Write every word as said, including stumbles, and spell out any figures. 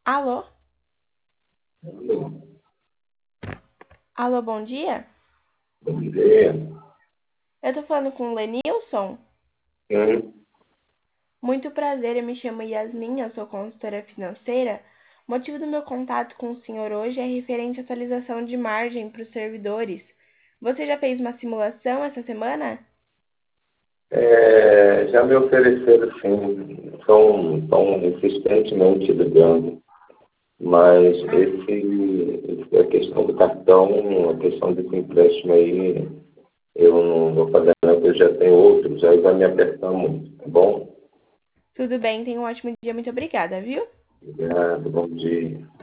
Alô? Alô, bom dia? Bom dia. Eu tô falando com o Lenilson? Sim. Muito prazer, eu me chamo Yasmin, eu sou consultora financeira. O motivo do meu contato com o senhor hoje é referente à atualização de margem para os servidores. Você já fez uma simulação essa semana? É, já me ofereceram, sim, estão, estão insistentemente ligando, mas esse, esse- a questão do cartão, a questão desse empréstimo aí, eu não vou fazer nada, eu já tenho outros, aí vai me apertar muito, tá bom? Tudo bem, tenha um ótimo dia, muito obrigada, viu? Obrigado, bom dia.